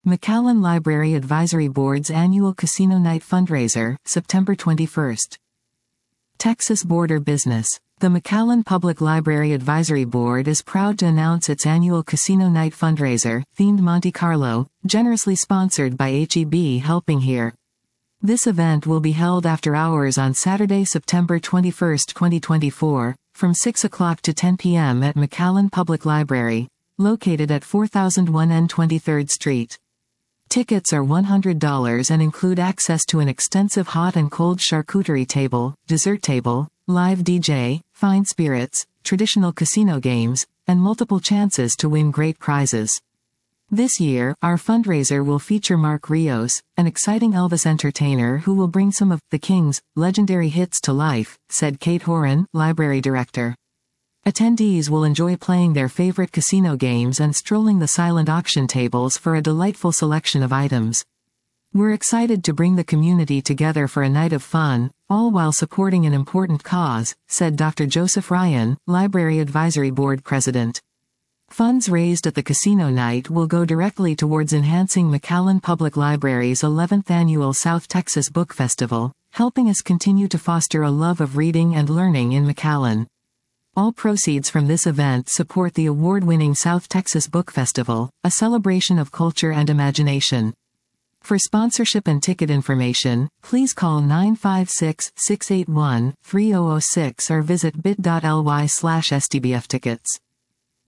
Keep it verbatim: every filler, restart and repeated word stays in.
McAllen Library Advisory Board's annual Casino Night fundraiser, September twenty-first. Texas Border Business. The McAllen Public Library Advisory Board is proud to announce its annual Casino Night fundraiser, themed Monte Carlo, generously sponsored by H E B Helping Here. This event will be held after hours on Saturday, September twenty-first, twenty twenty-four, from six o'clock to ten p m at McAllen Public Library, located at four thousand one N twenty-third Street. Tickets are one hundred dollars and include access to an extensive hot and cold charcuterie table, dessert table, live D J, fine spirits, traditional casino games, and multiple chances to win great prizes. This year, our fundraiser will feature Mark Rios, an exciting Elvis entertainer who will bring some of the King's legendary hits to life, said Kate Horan, library director. Attendees will enjoy playing their favorite casino games and strolling the silent auction tables for a delightful selection of items. We're excited to bring the community together for a night of fun, all while supporting an important cause, said Doctor Joseph Ryan, Library Advisory Board President. Funds raised at the casino night will go directly towards enhancing McAllen Public Library's eleventh annual South Texas Book Festival, helping us continue to foster a love of reading and learning in McAllen. All proceeds from this event support the award-winning South Texas Book Festival, a celebration of culture and imagination. For sponsorship and ticket information, please call nine five six, six eight one, three zero zero six or visit bit dot l y slash S T B F tickets.